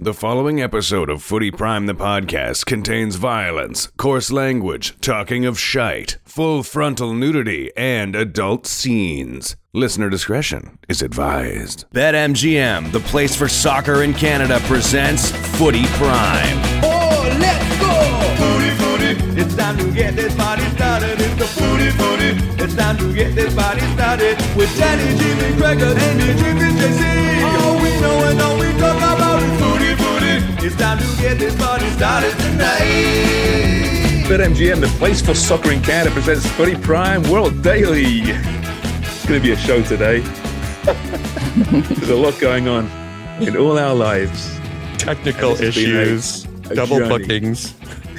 The following episode of Footy Prime the podcast contains violence, coarse language, talking of shite, full frontal nudity, and adult scenes. Listener discretion is advised. BetMGM, the place for soccer in Canada, presents Footy Prime. Oh, let's go! Footy, footy, it's time to get this party started. It's the footy, footy, it's time to get this party started. With Danny, Jimmy, Gregor, Andy, Jimmy, JC. All we know and all we talk about is footy, footy. It's time to get this party started tonight. BetMGM, the place for soccer in Canada, presents Footy Prime World Daily. It's going to be a show today. There's a lot going on in all our lives. Technical issues, double bookings.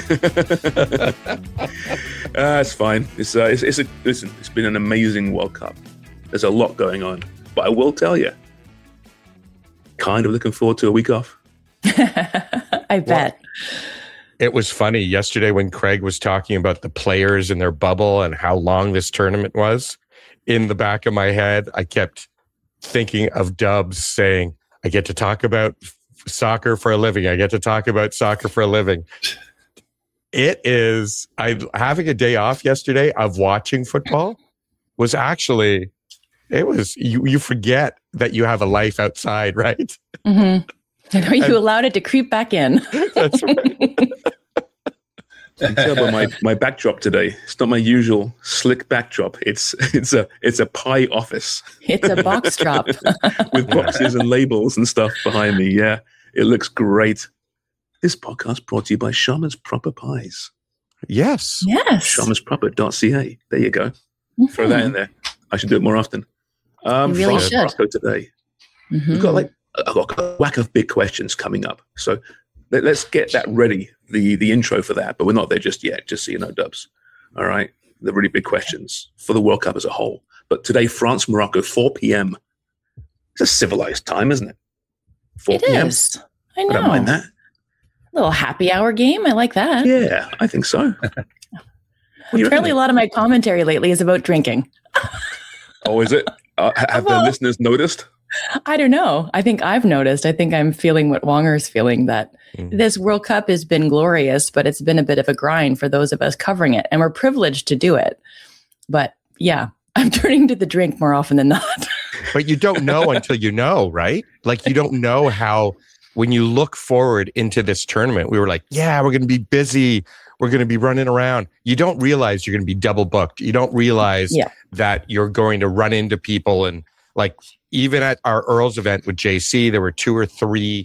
It's fine. It's been an amazing World Cup. There's a lot going on, but I will tell you, kind of looking forward to a week off. I bet. It was funny yesterday when Craig was talking about the players in their bubble and how long this tournament was. In the back of my head, I kept thinking of Dubs saying, I get to talk about soccer for a living. I get to talk about soccer for a living. Having a day off yesterday of watching football was actually, you forget that you have a life outside, right? Mm-hmm. I know you allowed it to creep back in. That's right. You can tell by my backdrop today. It's not my usual slick backdrop. It's a pie office. It's a box drop. With boxes and labels and stuff behind me. Yeah, it looks great. This podcast brought to you by Shaman's Proper Pies. Yes. Shamansproper.ca. There you go. Mm-hmm. Throw that in there. I should do it more often. You really should. Morocco today. Mm-hmm. We've got a whack of big questions coming up. So let's get that ready, the intro for that. But we're not there just yet, just so you know, Dubs. All right? The really big questions for the World Cup as a whole. But today, France, Morocco, 4 p.m. It's a civilized time, isn't it? 4 p.m. It is. I know. I don't mind that. Little happy hour game. I like that. Yeah, I think so. Apparently, a lot of my commentary lately is about drinking. Oh, is it? Have the listeners noticed? I don't know. I think I've noticed. I think I'm feeling what Wonger's feeling, that this World Cup has been glorious, but it's been a bit of a grind for those of us covering it. And we're privileged to do it. But yeah, I'm turning to the drink more often than not. But you don't know until you know, right? Like, you don't know how, when you look forward into this tournament, we were like, yeah, we're going to be busy. We're going to be running around. You don't realize you're going to be double booked. You don't realize that you're going to run into people. And like, even at our Earls event with JC, there were 2 or 3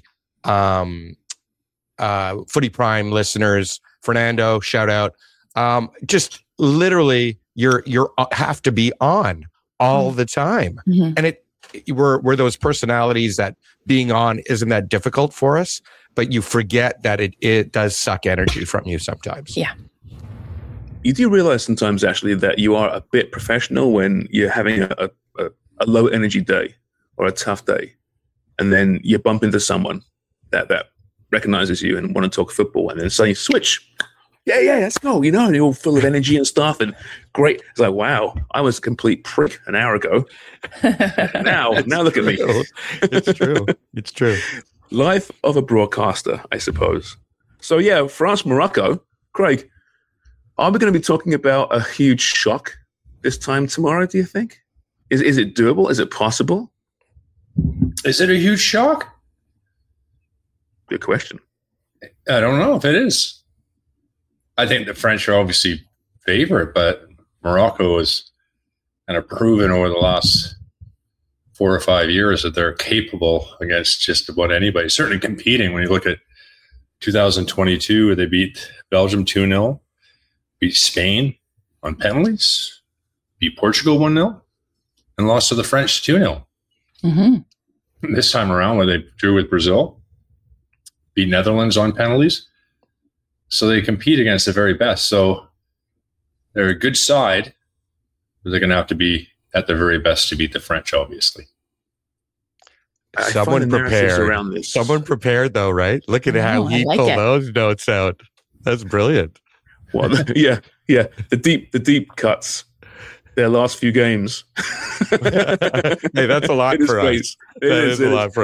Footy Prime listeners. Fernando, shout out. Just literally, you're have to be on all the time. Mm-hmm. And we're those personalities that being on isn't that difficult for us, but you forget that it does suck energy from you sometimes. Yeah. You do realize sometimes actually that you are a bit professional when you're having a low energy day or a tough day, and then you bump into someone that recognizes you and want to talk football, and then suddenly switch. Yeah, let's go. You know, and you're all full of energy and stuff, and great. It's like, wow, I was a complete prick an hour ago. now look at me. It's true. It's true. Life of a broadcaster, I suppose. So yeah, France, Morocco. Craig, are we going to be talking about a huge shock this time tomorrow, do you think? Is it doable? Is it possible? Is it a huge shock? Good question. I don't know if it is. I think the French are obviously favorite, but Morocco has kind of proven over the last 4 or 5 years that they're capable against just about anybody. Certainly competing. When you look at 2022, where they beat Belgium 2-0, beat Spain on penalties, beat Portugal 1-0, and lost to the French 2-0. Mm-hmm. This time around, where they drew with Brazil, beat Netherlands on penalties. So they compete against the very best. So they're a good side, but they're going to have to be at their very best to beat the French, obviously. Someone prepared. Someone prepared, though, right? Look at how he pulled those notes out. That's brilliant. Well, yeah. The deep cuts. Their last few games. Hey, that's a lot for us. That is a lot for us.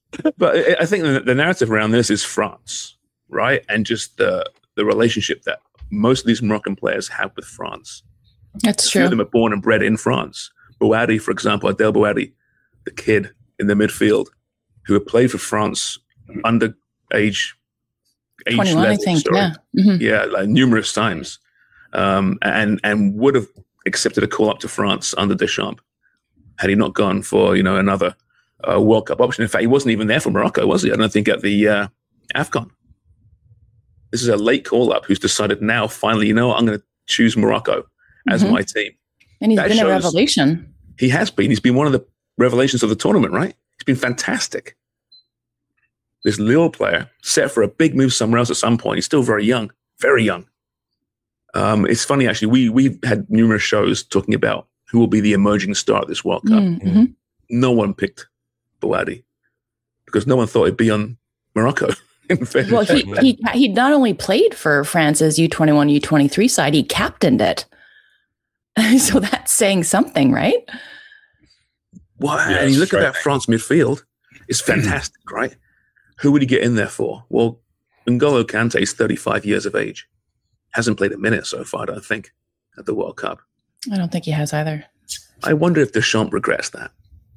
But I think the narrative around this is France, right? And just the relationship that most of these Moroccan players have with France. That's A few true. of them are born and bred in France. Bouhaddi, for example, Adel Bouhaddi, the kid in the midfield who had played for France under age 21, I level, think. sorry. Yeah. Mhm. Yeah, like numerous times, and would have accepted a call up to France under Deschamps had he not gone for another World Cup option. In fact, he wasn't even there for Morocco, was he? I don't think at the AFCON. This is a late call up who's decided now, finally, I'm going to choose Morocco as Mhm. my team. And he's That been a shows- revelation. He has been. He's been one of the revelations of the tournament, right? He's been fantastic. This Lille player set for a big move somewhere else at some point. He's still very young, very young. It's funny, actually. We've had numerous shows talking about who will be the emerging star at this World Cup. Mm-hmm. No one picked Bouhaddi because no one thought it'd be on Morocco. Well, he not only played for France's U21, U23 side, he captained it. So that's saying something, right? Well, Yeah, and you look at that striking. France midfield, it's fantastic, right? Who would he get in there for? Well, N'Golo Kante is 35 years of age. Hasn't played a minute so far, I don't think, at the World Cup. I don't think he has either. I wonder if Deschamps regrets that.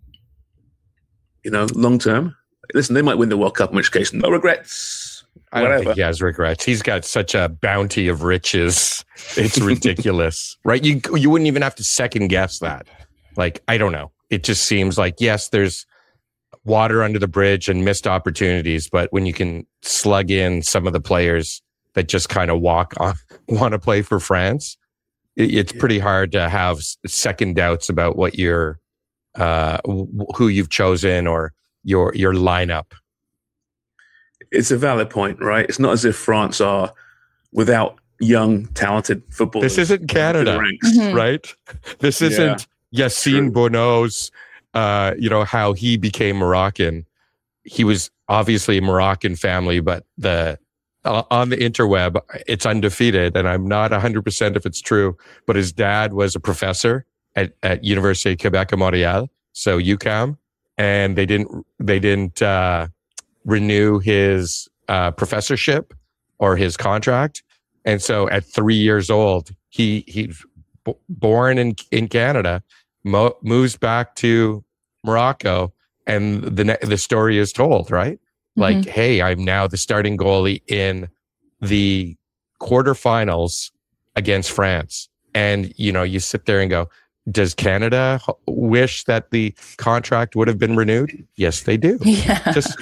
Long term. Listen, they might win the World Cup, in which case, no regrets. I don't Whatever. think he has regrets. He's got such a bounty of riches. It's ridiculous, right? You wouldn't even have to second guess that. Like, I don't know. It just seems like, yes, there's water under the bridge and missed opportunities, but when you can slug in some of the players that just kind of want to play for France, it's pretty hard to have second doubts about what your who you've chosen or your lineup. It's a valid point, right? It's not as if France are without young, talented footballers. This isn't Canada, Mhm. right? This isn't Yassine True. Bono's, how he became Moroccan. He was obviously a Moroccan family, but on the interweb, it's undefeated. And I'm not 100% if it's true, but his dad was a professor at Université Québec à Montréal. So UQAM. And they didn't renew his professorship or his contract. And so at 3 years old, he's born in Canada, moves back to Morocco, and the story is told, right? Like, hey, I'm now the starting goalie in the quarterfinals against France. And, you sit there and go, does Canada wish that the contract would have been renewed? Yes, they do. Yeah. Just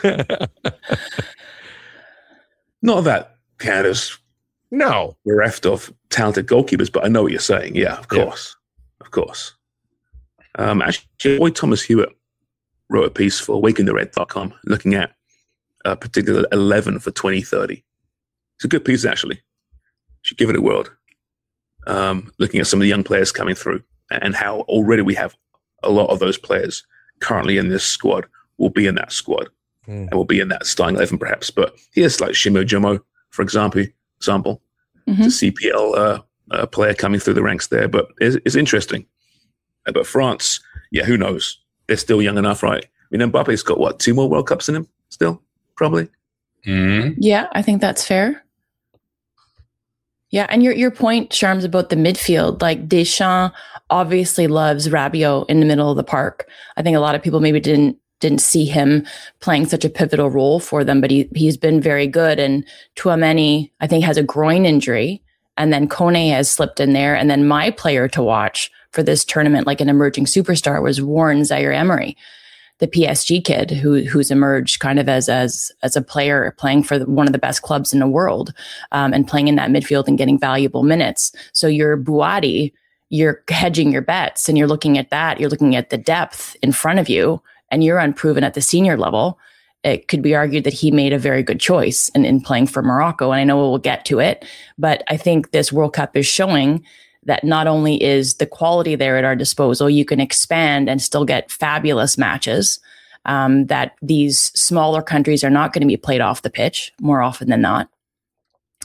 Not that Canada's no. bereft of talented goalkeepers, but I know what you're saying. Yeah, of Yeah. course. Of course. Actually, Boyd Thomas Hewitt wrote a piece for wakingthered.com looking at a particular 11 for 2030. It's a good piece, actually. You should give it a whirl. Looking at some of the young players coming through and how already we have a lot of those players currently in this squad will be in that squad and will be in that starting 11 perhaps. But here's like Shimo Jomo, for example. Mhm. It's a CPL player coming through the ranks there. But it's interesting. But France, yeah, who knows? They're still young enough, right? I mean, Mbappe's got, 2 more World Cups in him still? Probably. Mhm. Yeah, I think that's fair. Yeah, and your point, Sharms, about the midfield, like Deschamps obviously loves Rabiot in the middle of the park. I think a lot of people maybe didn't see him playing such a pivotal role for them, but he's been very good. And Tchouaméni, I think, has a groin injury, and then Kone has slipped in there. And then my player to watch for this tournament, like an emerging superstar, was Warren Zaire-Emery, the PSG kid who's emerged kind of as a player playing for one of the best clubs in the world, and playing in that midfield and getting valuable minutes. So you're Bouhaddi, you're hedging your bets, and you're looking at that. You're looking at the depth in front of you, and you're unproven at the senior level. It could be argued that he made a very good choice in playing for Morocco, and I know we'll get to it, but I think this World Cup is showing that not only is the quality there at our disposal, you can expand and still get fabulous matches, that these smaller countries are not going to be played off the pitch more often than not.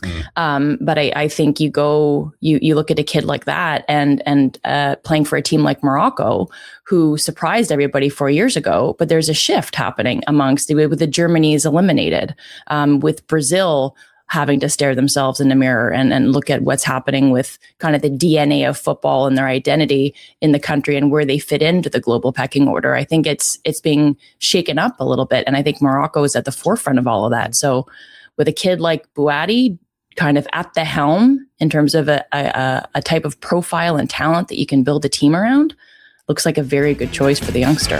But I think you look at a kid like that and playing for a team like Morocco, who surprised everybody 4 years ago, but there's a shift happening with the Germany's eliminated, with Brazil having to stare themselves in the mirror and look at what's happening with kind of the DNA of football and their identity in the country and where they fit into the global pecking order. I think it's being shaken up a little bit. And I think Morocco is at the forefront of all of that. So with a kid like Bouhaddi kind of at the helm in terms of a type of profile and talent that you can build a team around, looks like a very good choice for the youngster.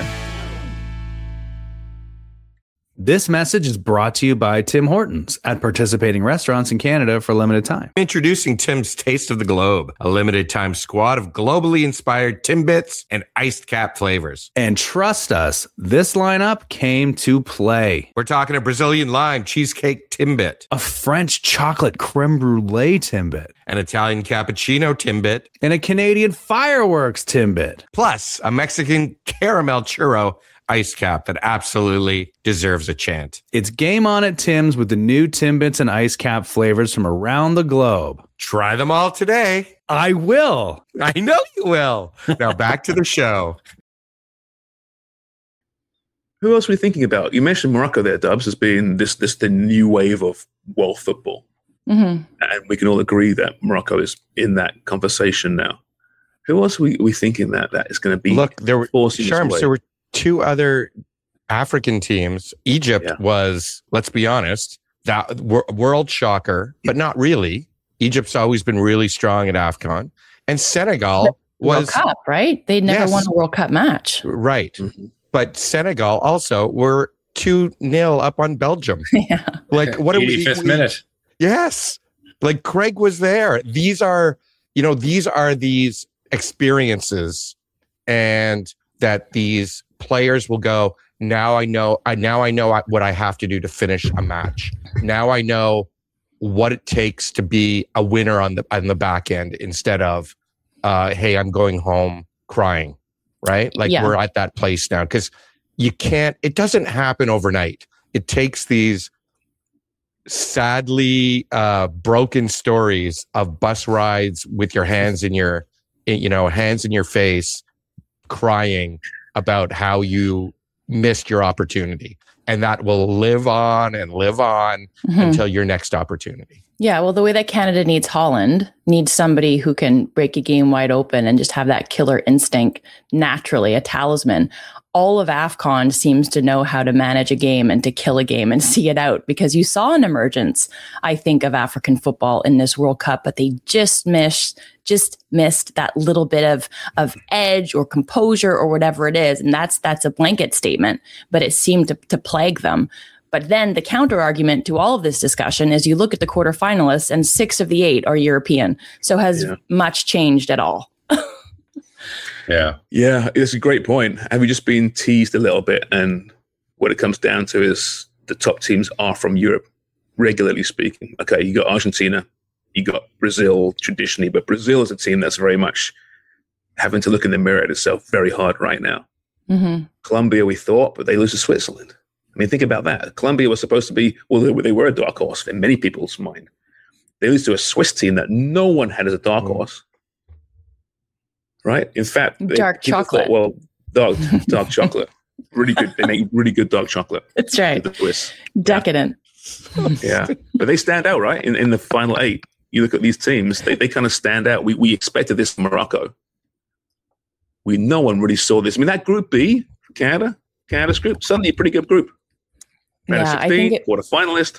This message is brought to you by Tim Hortons at participating restaurants in Canada for a limited time. Introducing Tim's Taste of the Globe, a limited time squad of globally inspired Timbits and iced cap flavors. And trust us, this lineup came to play. We're talking a Brazilian lime cheesecake Timbit, A French chocolate creme brulee Timbit, an Italian cappuccino Timbit, and a Canadian fireworks Timbit. plus a Mexican caramel churro ice cap that absolutely deserves a chant. It's game on at Tim's with the new Timbits and ice cap flavors from around the globe. Try them all today. I will. I know you will. Now back to the show. Who else were you thinking about? You mentioned Morocco there, Dubs, as being this the new wave of world football. Mm-hmm. And we can all agree that Morocco is in that conversation now. Who else are we thinking that is going to be? Look, there were forcing its way? there were two other African teams. Egypt was, let's be honest, that world shocker, but not really. Egypt's always been really strong at AFCON. And Senegal was World Cup, right? They never won a World Cup match. Right. Mm-hmm. But Senegal also were 2-0 up on Belgium. Yeah. Like, what 85th minute. Yes. Like Craig was there. These are these experiences, and that these players will go, now I know what I have to do to finish a match. Now I know what it takes to be a winner on the back end instead of, hey, I'm going home crying, right? Like we're at that place now, because it doesn't happen overnight. It takes these sadly broken stories of bus rides with your hands in your face, crying about how you missed your opportunity, and that will live on and live on until your next opportunity. Yeah, well, the way that Canada needs Holland, needs somebody who can break a game wide open and just have that killer instinct naturally, a talisman. All of AFCON seems to know how to manage a game and to kill a game and see it out, because you saw an emergence, I think, of African football in this World Cup, but they just missed that little bit of edge or composure or whatever it is. And that's a blanket statement, but it seemed to plague them. But then the counter argument to all of this discussion is you look at the quarterfinalists and 6 of the 8 are European. So has much changed at all? Yeah. Yeah, it's a great point. Have you just been teased a little bit? And what it comes down to is the top teams are from Europe, regularly speaking. Okay, you got Argentina, you got Brazil traditionally, but Brazil is a team that's very much having to look in the mirror at itself very hard right now. Mm-hmm. Colombia, we thought, but they lose to Switzerland. I mean, think about that. Colombia was supposed to be, well, they were a dark horse in many people's mind. They lose to a Swiss team that no one had as a dark horse. Right? In fact, dark chocolate. Dark chocolate. Really good. They make really good dark chocolate. That's right. The Swiss. Decadent. Yeah. But they stand out, right? In the final 8, you look at these teams, they kind of stand out. We expected this from Morocco. No one really saw this. I mean, that Group B, Canada's group, suddenly a pretty good group. Yeah, 16, quarterfinalist.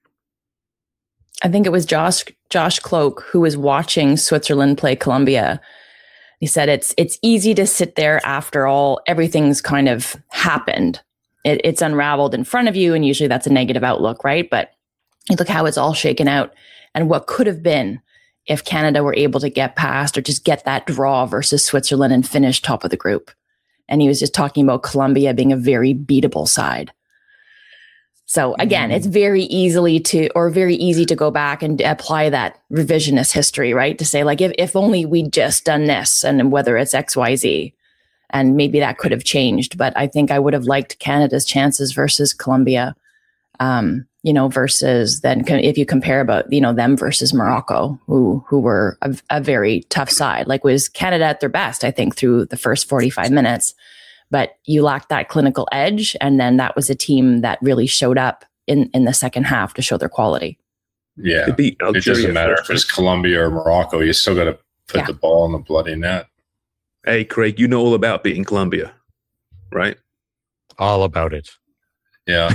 I think it was Josh Cloak who was watching Switzerland play Colombia. He said it's easy to sit there after everything's kind of happened. It's unraveled in front of you, and usually that's a negative outlook, right? But you look how it's all shaken out and what could have been if Canada were able to get past or just get that draw versus Switzerland and finish top of the group. And he was just talking about Colombia being a very beatable side. So again, it's very easy to go back and apply that revisionist history, right? To say like, if only we'd just done this, and whether it's X, Y, Z, and maybe that could have changed. But I think I would have liked Canada's chances versus Colombia. versus then if you compare about, them versus Morocco, who were a very tough side. Like, was Canada at their best, I think, through the first 45 minutes, but you lacked that clinical edge. And then that was a team that really showed up in the second half to show their quality. Yeah. It doesn't matter if it's Colombia or Morocco. You still got to put the ball in the bloody net. Hey, Craig, you know all about beating Colombia, right? All about it. Yeah.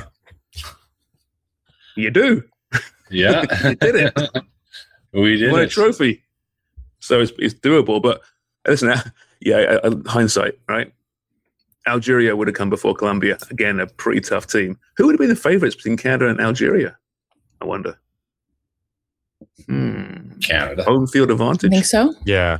You do. Yeah. You did it. We did won a trophy. So it's doable. But listen, hindsight, right? Algeria would have come before Colombia. Again, a pretty tough team. Who would have been the favorites between Canada and Algeria? I wonder. Canada. Home field advantage? I think so. Yeah.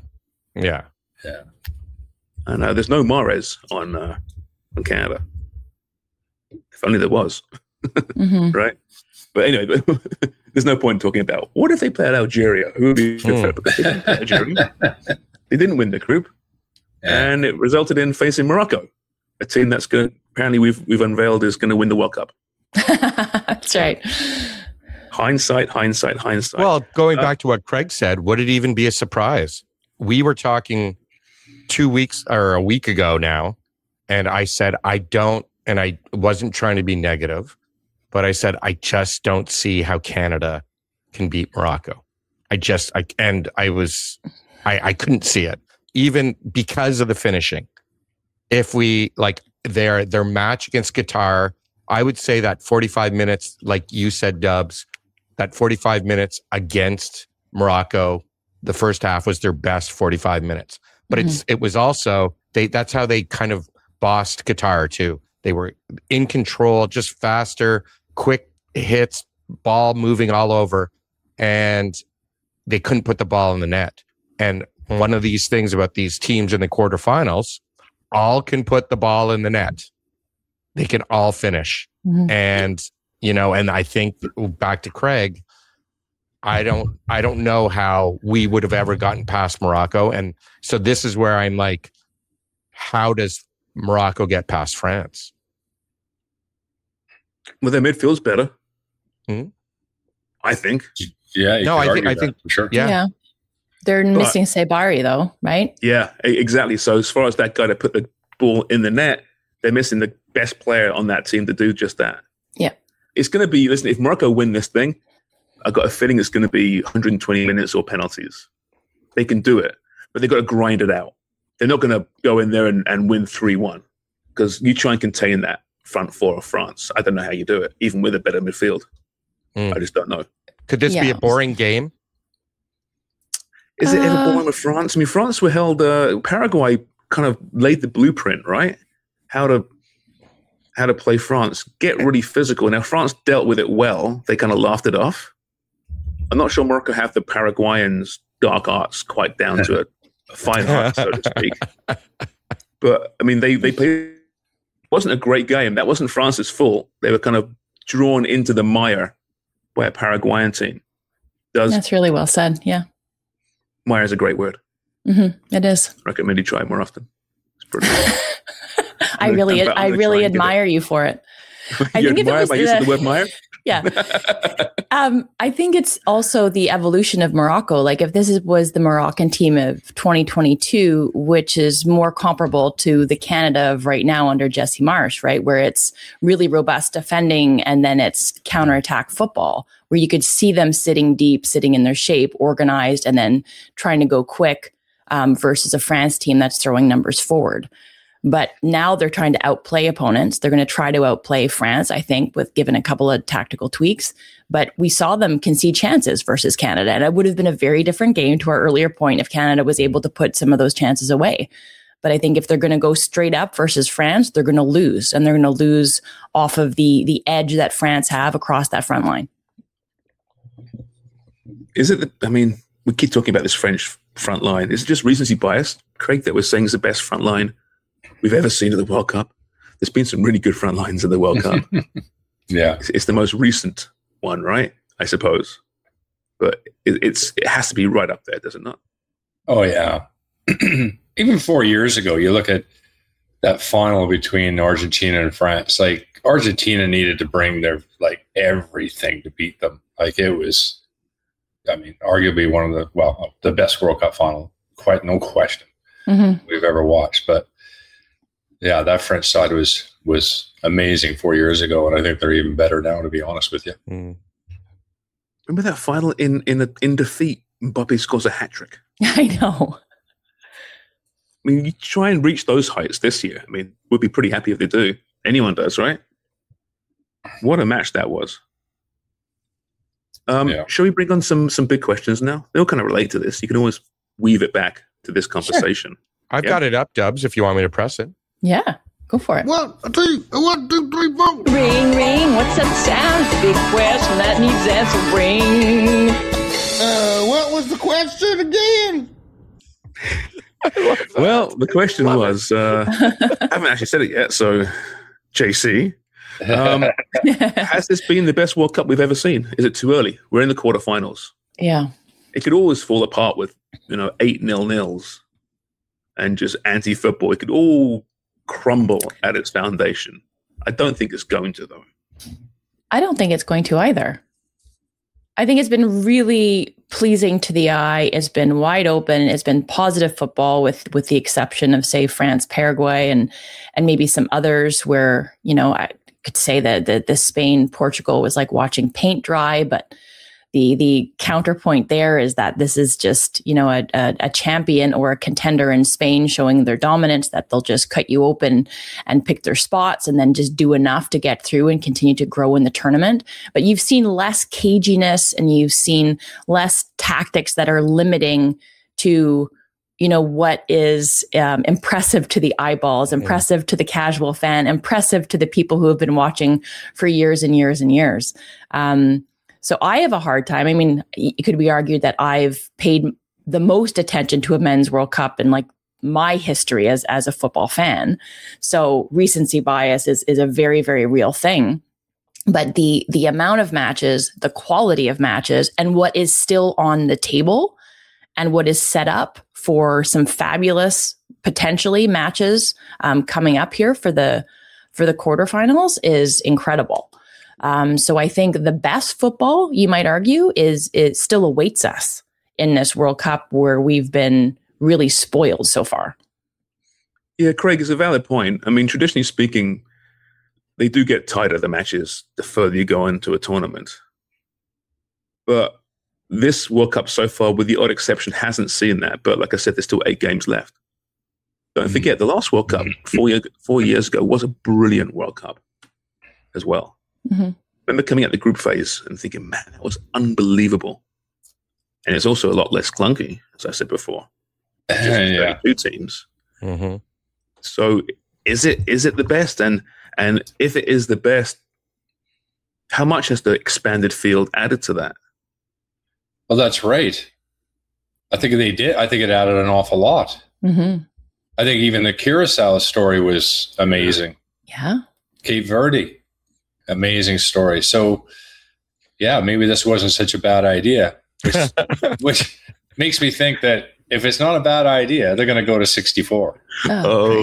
I know. There's no Mahrez on Canada. If only there was. Right? But anyway, there's no point talking about what if they played Algeria? Who would be Algeria? They didn't win the group, and it resulted in facing Morocco, a team that's going. Apparently, we've unveiled is going to win the World Cup. That's right. Hindsight. Well, going back to what Craig said, would it even be a surprise? We were talking 2 weeks or a week ago now, and I said I don't, and I wasn't trying to be negative. But I said, I just don't see how Canada can beat Morocco. I couldn't see it, even because of the finishing. If we their match against Qatar, I would say that 45 minutes, like you said, Dubs, that 45 minutes against Morocco, the first half was their best 45 minutes. But it was also, that's how they kind of bossed Qatar too. They were in control, just faster, quick hits, ball moving all over, and they couldn't put the ball in the net. And one of these things about these teams in the quarterfinals, all can put the ball in the net. They can all finish. And, and I think back to Craig, I don't know how we would have ever gotten past Morocco. And so this is where I'm like, how does Morocco get past France? Well, their midfield's better. I think. Yeah. I think for sure. Yeah. They're missing Sabari though, right? Yeah, exactly. So as far as that guy to put the ball in the net, they're missing the best player on that team to do just that. Yeah. It's going to be, listen, if Morocco win this thing, I've got a feeling it's going to be 120 minutes or penalties. They can do it, but they've got to grind it out. They're not going to go in there and win 3-1 because you try and contain that front four of France. I don't know how you do it, even with a better midfield. I just don't know. Could this be a boring game? Is it ever boring with France? I mean, France were held, Paraguay kind of laid the blueprint, right? How to play France. Get really physical. Now, France dealt with it well. They kind of laughed it off. I'm not sure Morocco have the Paraguayans' dark arts quite down to a fine art, so to speak. But, I mean, they played. It wasn't a great game. That wasn't France's fault. They were kind of drawn into the mire by a Paraguayan team. That's really well said, yeah. Mire is a great word. It is. I recommend you try it more often. It's pretty I really admire you for it. I think admire my use of the word mire? Yeah. I think it's also the evolution of Morocco. Like if this was the Moroccan team of 2022, which is more comparable to the Canada of right now under Jesse Marsch, right? Where it's really robust defending and then it's counterattack football, where you could see them sitting deep, sitting in their shape, organized, and then trying to go quick versus a France team that's throwing numbers forward. But now they're trying to outplay opponents. They're going to try to outplay France, I think, with given a couple of tactical tweaks. But we saw them concede chances versus Canada. And it would have been a very different game to our earlier point if Canada was able to put some of those chances away. But I think if they're going to go straight up versus France, they're going to lose. And they're going to lose off of the edge that France have across that front line. Is it, we keep talking about this French front line. Is it just recency bias, Craig, that we're saying is the best front line we've ever seen at the World Cup? There's been some really good front lines in the World Cup. Yeah. It's the most recent one, right? I suppose. But it has to be right up there, does it not? Oh, yeah. Even 4 years ago, you look at that final between Argentina and France. Like, Argentina needed to bring their everything to beat them. Like, it was, I mean, arguably one of the best World Cup final, quite no question, we've ever watched. But yeah, that French side was amazing 4 years ago, and I think they're even better now, to be honest with you. Remember that final in defeat? Mbappe scores a hat trick. I know. I mean, you try and reach those heights this year. I mean, we'd be pretty happy if they do. Anyone does, right? What a match that was. Shall we bring on some big questions now? They all kind of relate to this. You can always weave it back to this conversation. Sure. I've got it up, Dubs, if you want me to press it. Yeah, go for it. 1, 2, 1, 2, 3, 4. Ring, ring, what's that sound? It's a big question that needs answering. What was the question again? Well, the question was, I haven't actually said it yet, so JC, has this been the best World Cup we've ever seen? Is it too early? We're in the quarterfinals. Yeah. It could always fall apart with, 8-0 and just anti-football. It could all crumble at its foundation. I don't think it's going to, though. I don't think it's going to either. I think it's been really pleasing to the eye. It's been wide open. It's been positive football with the exception of, say, France, Paraguay, and maybe some others where, I could say that the Spain, Portugal was like watching paint dry. But the counterpoint there is that this is just, a champion or a contender in Spain showing their dominance, that they'll just cut you open and pick their spots and then just do enough to get through and continue to grow in the tournament. But you've seen less caginess and you've seen less tactics that are limiting to, what is impressive to the eyeballs, impressive to the casual fan, impressive to the people who have been watching for years and years and years. So I have a hard time. I mean, it could be argued that I've paid the most attention to a men's World Cup in my history as a football fan. So recency bias is a very, very real thing. But the amount of matches, the quality of matches, and what is still on the table and what is set up for some fabulous, potentially, matches coming up here for the quarterfinals is incredible. So I think the best football, you might argue, is still awaits us in this World Cup where we've been really spoiled so far. Yeah, Craig, is a valid point. I mean, traditionally speaking, they do get tighter, the matches, the further you go into a tournament. But this World Cup so far, with the odd exception, hasn't seen that. But like I said, there's still 8 games left. Don't forget, the last World Cup 4 years ago was a brilliant World Cup as well. Mm-hmm. Remember coming out the group phase and thinking, man, that was unbelievable. And it's also a lot less clunky, as I said before. Just 32 teams. Mm-hmm. So is it the best? And if it is the best, how much has the expanded field added to that? Well, that's right. I think they did. I think it added an awful lot. Mm-hmm. I think even the Curacao story was amazing. Yeah. Cape Verde. Amazing story. So, yeah, maybe this wasn't such a bad idea, which makes me think that if it's not a bad idea, they're going to go to 64. Oh,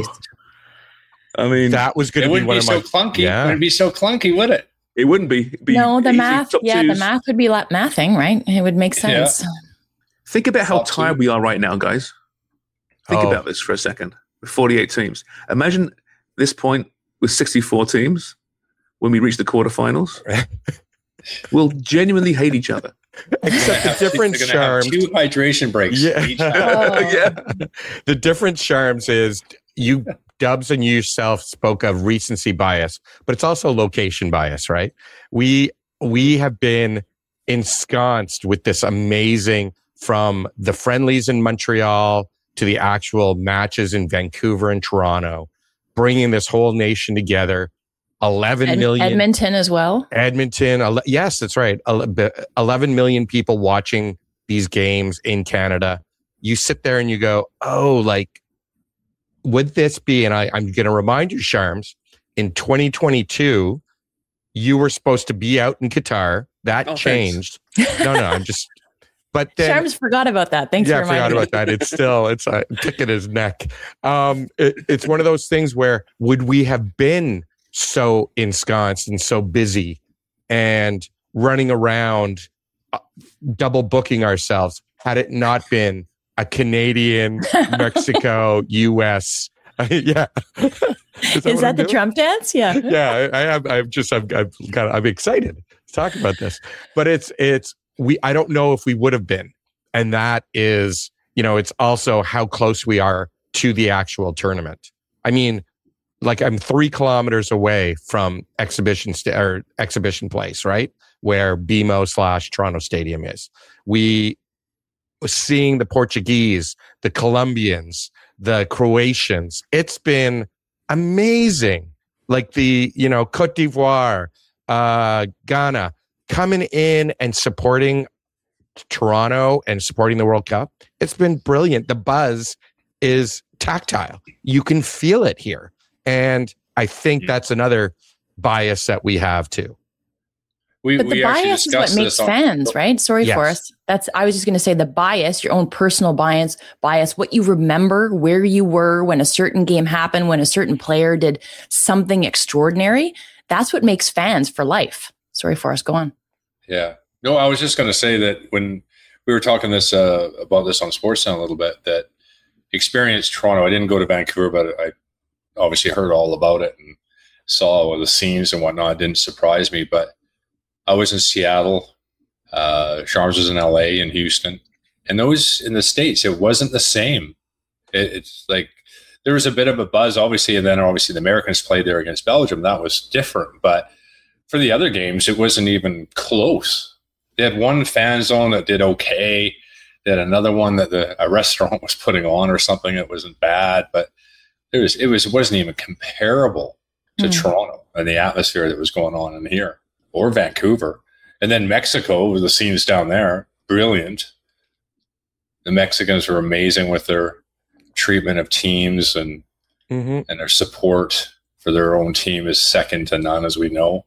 I mean, that was going to be one of my. Clunky. Yeah. It wouldn't be so clunky, would it? It wouldn't be. It'd be no, the easy, math. Yeah, twos. the math would be like mathing, right? It would make sense. Yeah. Think about how Top tired two. we are right now, guys. Think about this for a second. With 48 teams. Imagine this point with 64 teams. When we reach the quarterfinals, we'll genuinely hate each other. Except the different charms. 2 hydration breaks. Yeah. Each time. Yeah. The different charms is you, Dubs, and you yourself spoke of recency bias, but it's also location bias, right? We have been ensconced with this amazing, from the friendlies in Montreal to the actual matches in Vancouver and Toronto, bringing this whole nation together. 11 million. Edmonton as well. Edmonton. Yes, that's right. 11 million people watching these games in Canada. You sit there and you go, oh, would this be, and I'm going to remind you, Sharms, in 2022, you were supposed to be out in Qatar. That changed. No, I'm just, But then, Sharms forgot about that. Thanks for I forgot reminding me. about that. It's still, it's a kick in his neck. It's one of those things where would we have been so ensconced and so busy and running around, double booking ourselves, had it not been a Canadian, Mexico, US. Yeah. Is that the Trump dance? Yeah. Yeah. I'm excited to talk about this, but I don't know if we would have been. And that is, it's also how close we are to the actual tournament. I mean, like I'm 3 kilometers away from exhibition place, right? Where BMO / Toronto Stadium is. We were seeing the Portuguese, the Colombians, the Croatians. It's been amazing. Like the, Cote d'Ivoire, Ghana, coming in and supporting Toronto and supporting the World Cup. It's been brilliant. The buzz is tactile. You can feel it here. And I think that's another bias that we have too. But the bias is what makes fans, right? Sorry, Yes. Forrest. I was just going to say the bias, your own personal bias, what you remember, where you were when a certain game happened, when a certain player did something extraordinary. That's what makes fans for life. Sorry, Forrest, go on. Yeah. No, I was just going to say that when we were talking about this on Sportsnet a little bit, that experienced Toronto. I didn't go to Vancouver, but I obviously heard all about it and saw all the scenes and whatnot. It didn't surprise me, but I was in Seattle. Sharms was in LA and Houston. And those in the States, it wasn't the same. It's like there was a bit of a buzz, obviously, and then obviously the Americans played there against Belgium. That was different. But for the other games, it wasn't even close. They had one fan zone that did okay. They had another one that a restaurant was putting on or something that wasn't bad, but it wasn't even comparable to Toronto and the atmosphere that was going on in here or Vancouver. And then Mexico, the scenes down there, brilliant. The Mexicans were amazing with their treatment of teams and their support for their own team is second to none, as we know.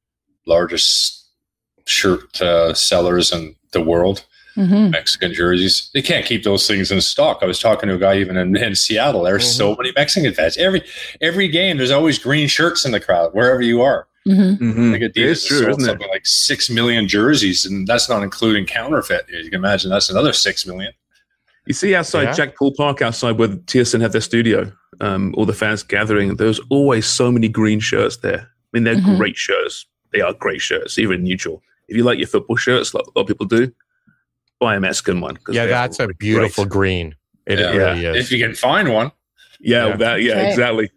Largest shirt sellers in the world, Mexican jerseys. They can't keep those things in stock. I was talking to a guy even in Seattle. There's so many Mexican fans. Every game, there's always green shirts in the crowd, wherever you are. Like Adidas sold something like 6 million jerseys, and that's not including counterfeit. You can imagine that's another 6 million. You see outside Jack Paul Park, outside where TSN have their studio, all the fans gathering, there's always so many green shirts there. I mean, they're great shirts. They are great shirts, even neutral. If you like your football shirts, like a lot of people do, buy a Mexican one. Yeah, that's a beautiful green. It really is. If you can find one. Exactly.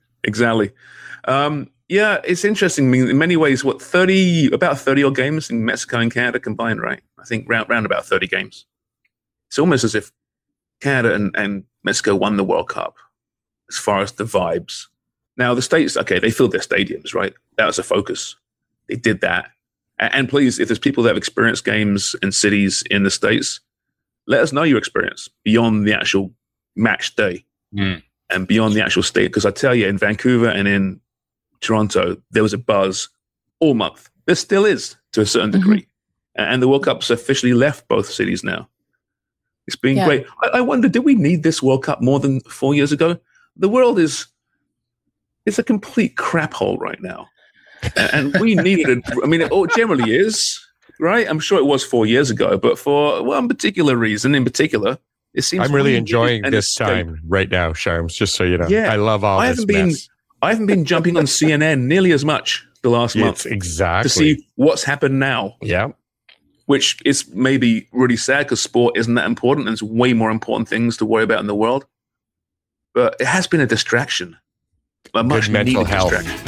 Yeah, it's interesting. I mean, in many ways, about 30 odd games in Mexico and Canada combined, right? I think round about 30 games. It's almost as if Canada and Mexico won the World Cup as far as the vibes. Now, the States, okay, they filled their stadiums, right? That was a focus. They did that. And please, if there's people that have experienced games in cities in the States, let us know your experience beyond the actual match day and beyond the actual state. Because I tell you, in Vancouver and in Toronto, there was a buzz all month. There still is to a certain degree. And the World Cup's officially left both cities now. It's been great. I wonder, did we need this World Cup more than 4 years ago? The world it's a complete crap hole right now. And we needed it. I mean, it generally is, right? I'm sure it was 4 years ago, but for one particular reason in particular, it seems I'm really enjoying this time right now, Sharms, just so you know. Yeah. I love all this mess. I haven't been jumping on CNN nearly as much the last month. Exactly. To see what's happened now. Yeah. Which is maybe really sad because sport isn't that important. There's way more important things to worry about in the world. But it has been a distraction. A much mental health. Distraction.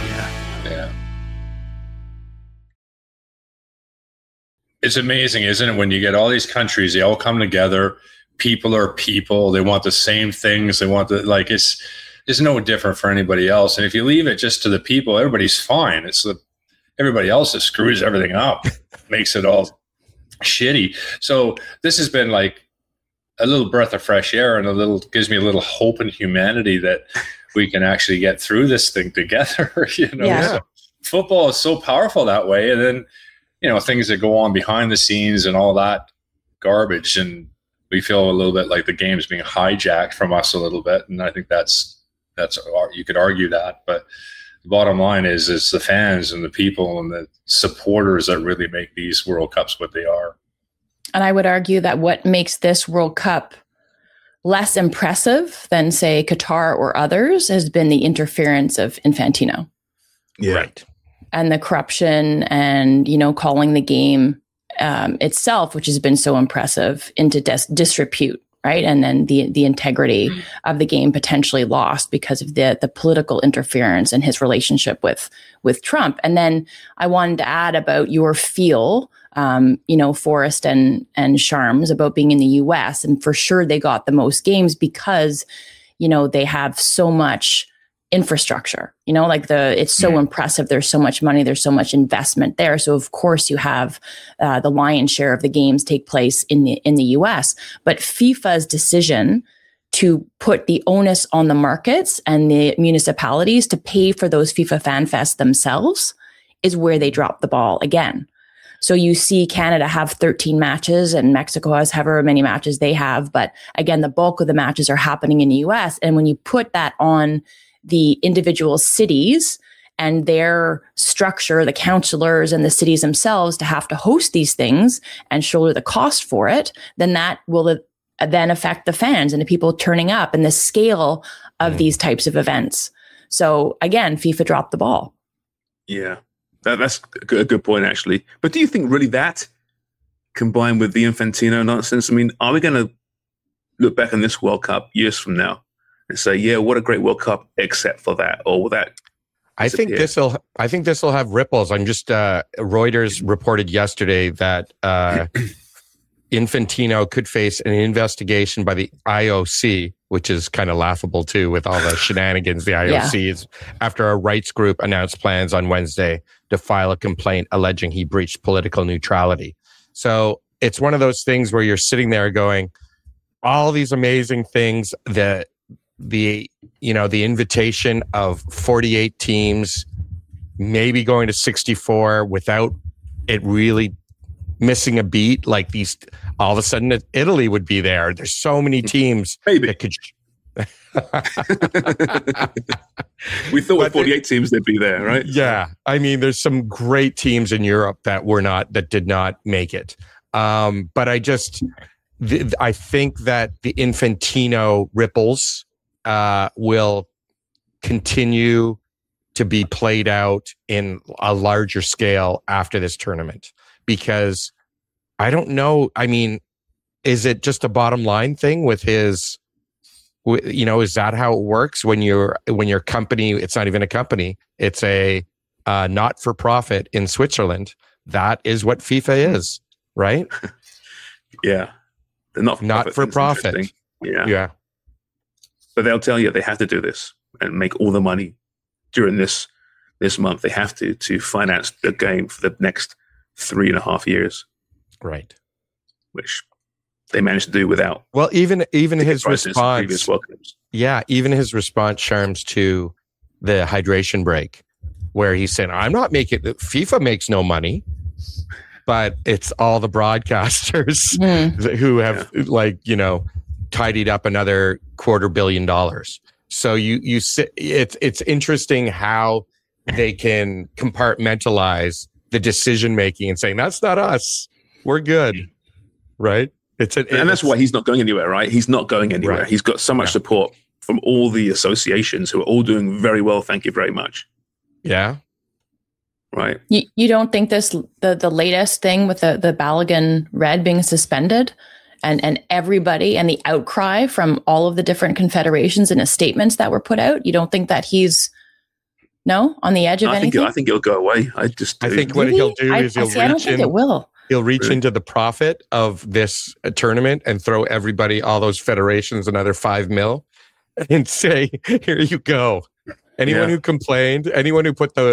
It's amazing, isn't it? When you get all these countries, they all come together. People are people. They want the same things. They want it's no different for anybody else. And if you leave it just to the people, everybody's fine. It's everybody else that screws everything up, makes it all shitty. So this has been like a little breath of fresh air and gives me a little hope in humanity that we can actually get through this thing together. So football is so powerful that way. And then, things that go on behind the scenes and all that garbage, and we feel a little bit like the game's being hijacked from us a little bit. And I think that's you could argue that, but the bottom line is the fans and the people and the supporters that really make these World Cups what they are. And I would argue that what makes this World Cup less impressive than, say, Qatar or others has been the interference of Infantino. Yeah. Right. And the corruption and, calling the game itself, which has been so impressive, into disrepute, right? And then the integrity of the game potentially lost because of the political interference and his relationship with Trump. And then I wanted to add about your feel, Forrest and Sharms, about being in the US. And for sure they got the most games because, they have so much infrastructure, it's so impressive. There's so much money, there's so much investment there. So of course you have the lion's share of the games take place in the US, but FIFA's decision to put the onus on the markets and the municipalities to pay for those FIFA Fan Fests themselves is where they dropped the ball again. So you see Canada have 13 matches and Mexico has however many matches they have. But again, the bulk of the matches are happening in the US. And when you put that on the individual cities and their structure, the councillors and the cities themselves to have to host these things and shoulder the cost for it, then that will then affect the fans and the people turning up and the scale of these types of events. So again, FIFA dropped the ball. Yeah, that's a good point, actually. But do you think really that, combined with the Infantino nonsense, I mean, are we going to look back on this World Cup years from now and say, yeah, what a great World Cup, except for that, or will that? I think this will have ripples. I'm just Reuters reported yesterday that Infantino could face an investigation by the IOC, which is kind of laughable too, with all the shenanigans the IOC is, after a rights group announced plans on Wednesday to file a complaint alleging he breached political neutrality. So it's one of those things where you're sitting there going, all these amazing things, the invitation of 48 teams, maybe going to 64 without it really missing a beat, like these, all of a sudden Italy would be there. There's so many teams that could. We thought with 48 teams they'd be there, right? Yeah. I mean, there's some great teams in Europe that did not make it. But I think that the Infantino ripples will continue to be played out in a larger scale after this tournament, because I don't know. I mean, is it just a bottom line thing with his, is that how it works when your company, it's not even a company, it's a not-for-profit in Switzerland. That is what FIFA is, right? Yeah. The not-for-profit. Yeah. But they'll tell you they have to do this and make all the money during this month. They have to finance the game for the next 3.5 years. Right. Which they managed to do without. Well, even his response. Yeah, even his response, Sharms, to the hydration break, where he said, I'm not making, FIFA makes no money, but it's all the broadcasters who have tidied up another $250 million. So you it's interesting how they can compartmentalize the decision making and saying, that's not us, we're good, right? And that's why he's not going anywhere, right? He's not going anywhere. Right. He's got so much support from all the associations who are all doing very well. Thank you very much. Yeah. Right. You don't think the latest thing with the Balogun Red being suspended and everybody and the outcry from all of the different confederations and his statements that were put out, you don't think that he's on the edge of anything? I think it'll go away. I think what he'll do is I don't think it will. He'll reach into the profit of this tournament and throw everybody, all those federations, another $5 million and say, here you go. Anyone who complained, anyone who put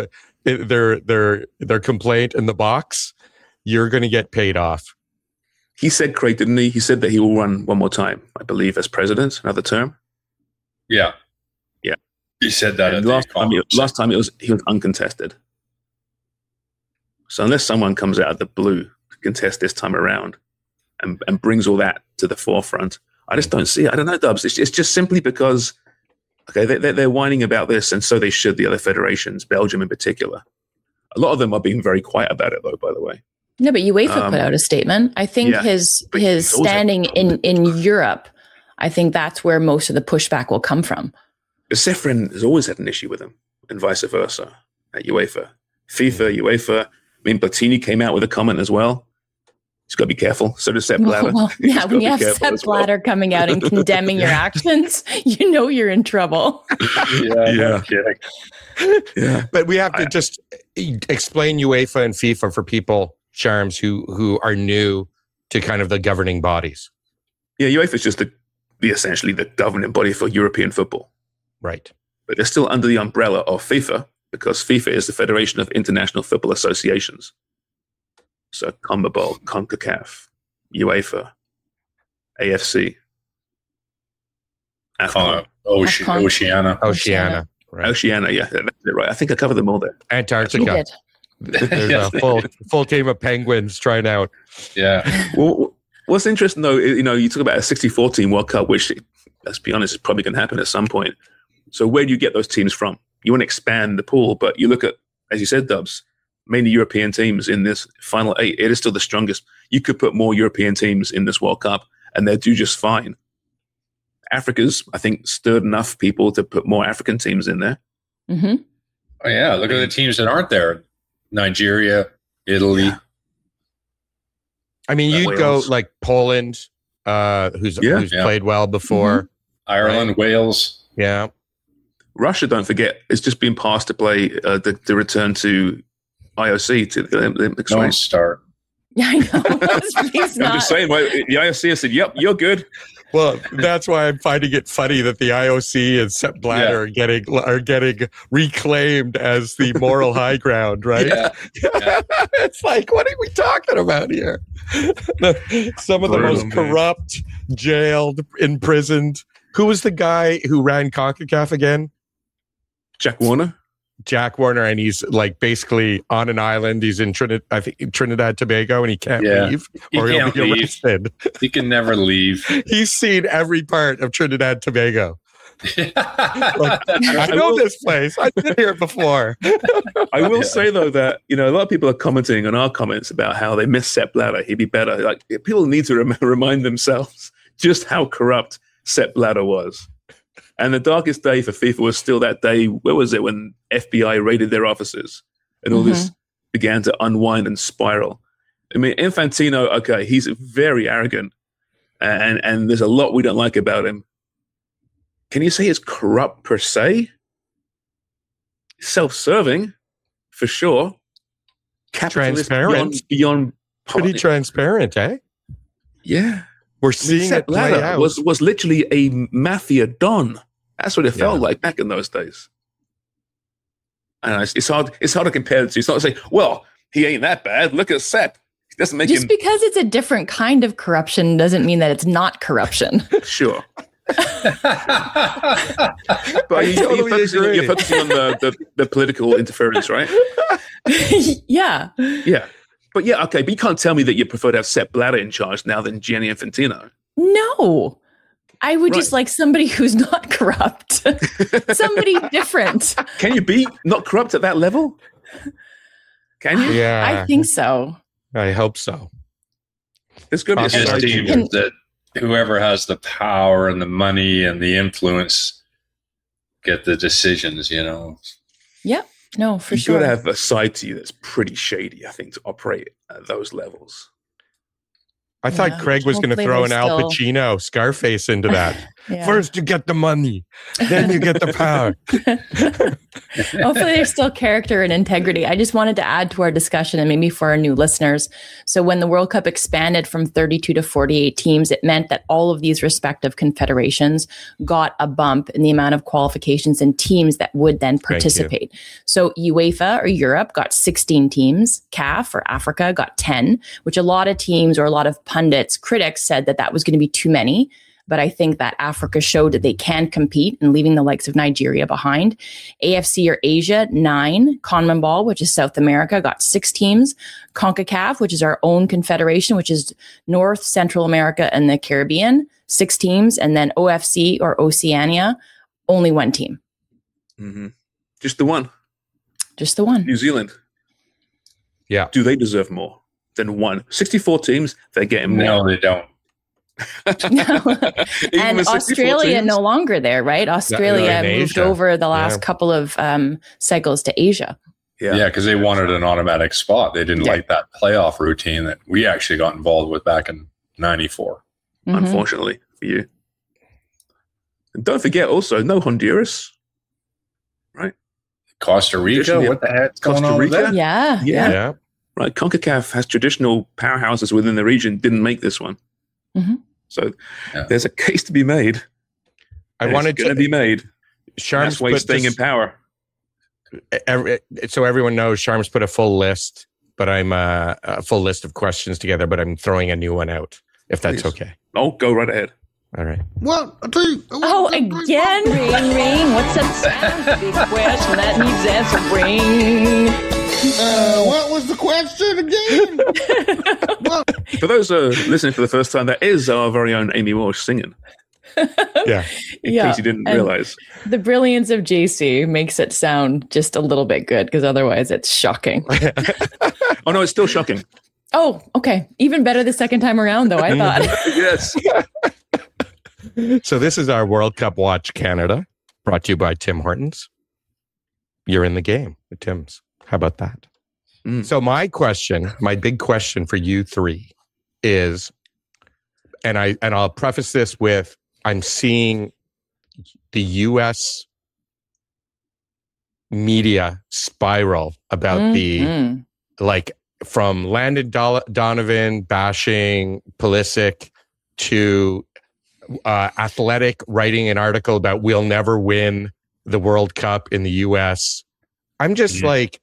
their complaint in the box, you're going to get paid off. He said, Craig, didn't he? He said that he will run one more time, I believe, as president, another term. Yeah. Yeah. He said that. Last time he was uncontested. So unless someone comes out of the blue to contest this time around, and brings all that to the forefront. I just don't see it. I don't know, Dubs. It's just simply because, okay, they're whining about this, and so they should, the other federations, Belgium in particular. A lot of them are being very quiet about it, though, by the way. No, but UEFA put out a statement. I think his standing in Europe, I think that's where most of the pushback will come from. Ceferin has always had an issue with him, and vice versa at UEFA. FIFA, UEFA. I mean, Platini came out with a comment as well. He's got to be careful. So does Sepp Blatter. Well, yeah, when you have Sepp Blatter coming out and condemning your actions, you know you're in trouble. No kidding. Yeah. But we have to just explain UEFA and FIFA for people, Charms, who are new to kind of the governing bodies. Yeah, UEFA is just essentially the governing body for European football. Right. But they're still under the umbrella of FIFA because FIFA is the Federation of International Football Associations. So CONMEBOL, CONCACAF, UEFA, AFC, AFCON. Oceania. Right. Oceania, yeah, that's it, right. I think I covered them all there. Antarctica. There's a full team of penguins trying out. Yeah. Well, what's interesting, though, you talk about a 64-team World Cup, which, let's be honest, is probably going to happen at some point. So where do you get those teams from? You want to expand the pool, but you look at, as you said, Dubs, mainly European teams in this final 8. It is still the strongest. You could put more European teams in this World Cup, and they'll do just fine. Africa's, I think, stirred enough people to put more African teams in there. Mm-hmm. Oh, yeah. Look at the teams that aren't there. Nigeria, Italy. Yeah. I mean, you'd Wales. go like Poland, who's played well before. Mm-hmm. Ireland, Wales. Yeah. Russia, don't forget, is just being passed to play the return to IOC, to the Olympics. Don't start. Yeah, I know. Please I'm not. just saying, the IOC has said, yep, you're good. Well, that's why I'm finding it funny that the IOC and Sepp Blatter are getting reclaimed as the moral high ground, right? Yeah. It's like, what are we talking about here? Some of the most corrupt, jailed, imprisoned. Who was the guy who ran CONCACAF again? Jack Warner. Jack Warner, and he's like basically on an island. He's in Trinidad, Tobago, and he can't leave, or he'll be arrested. He can never leave. He's seen every part of Trinidad, Tobago. I know this place. I've been here before. I will say though that a lot of people are commenting on our comments about how they miss Sepp Blatter. He'd be better. Like people need to remind themselves just how corrupt Sepp Blatter was. And the darkest day for FIFA was still that day. Where was it when FBI raided their offices and all this began to unwind and spiral? I mean, Infantino, okay, he's very arrogant, and there's a lot we don't like about him. Can you say he's corrupt per se? Self-serving, for sure. Capitalist beyond pretty transparent, eh? Yeah, we're seeing it play out. Was literally a mafia don. That's what it felt like back in those days. And it's hard to compare the two. It's not to say, well, he ain't that bad. Look at Sepp. He doesn't make Just because it's a different kind of corruption doesn't mean that it's not corruption. Sure. But you're focusing on the political interference, right? Yeah. Yeah. But yeah, okay. But you can't tell me that you prefer to have Sepp Blatter in charge now than Gianni Infantino. No. I would just like somebody who's not corrupt. Somebody different. Can you be not corrupt at that level? Can you? Yeah. I think so. I hope so. There's going to be just teams that whoever has the power and the money and the influence get the decisions, Yep. No, for You've sure. got to have a side to you that's pretty shady, I think, to operate at those levels. I thought Craig was going to throw an Al Pacino Scarface into that. First you get the money, then you get the power. Hopefully there's still character and integrity. I just wanted to add to our discussion and maybe for our new listeners. So when the World Cup expanded from 32 to 48 teams, it meant that all of these respective confederations got a bump in the amount of qualifications and teams that would then participate. So UEFA or Europe got 16 teams. CAF or Africa got 10, which a lot of teams or a lot of pundits, critics said that was going to be too many. but I think that Africa showed that they can compete and leaving the likes of Nigeria behind. AFC or Asia, 9. CONMEBOL, which is South America, got 6 teams. CONCACAF, which is our own confederation, which is North, Central America, and the Caribbean, 6 teams. And then OFC or Oceania, only 1 team. Mm-hmm. Just the one. Just the one. New Zealand. Yeah. Do they deserve more than 1? 64 teams, they're getting more. No, they don't. And Australia no longer there, right? Australia moved Asia. over the last couple of cycles to Asia. Yeah, because they wanted an automatic spot. They didn't like that playoff routine that we actually got involved with back in '94. Unfortunately for you. And don't forget also, no Honduras, right? Costa Rica, what the heck's going on with that? Yeah. Right, CONCACAF has traditional powerhouses within the region, didn't make this one. Mm-hmm. So there's a case to be made. I wanted to be made. Sharm's That's why he's staying in power. So everyone knows Sharm's put a full list, but I'm a full list of questions together, but I'm throwing a new one out, if that's okay. Oh, go right ahead. All right. Well, again? Ring, ring. What's that sound? Big question that needs answering. What was the question again? Well, for those listening for the first time, that is our very own Amy Walsh singing. Yeah. In case you didn't realize. The brilliance of JC makes it sound just a little bit good, because otherwise it's shocking. Oh, no, it's still shocking. Oh, okay. Even better the second time around, though, I thought. Yes. So this is our World Cup Watch Canada, brought to you by Tim Hortons. You're in the game with Tim's. How about that? So my big question for you three is, and I'll preface this with, I'm seeing the U.S. media spiral about from Landon Donovan bashing Pulisic to Athletic writing an article about we'll never win the World Cup in the U.S. I'm just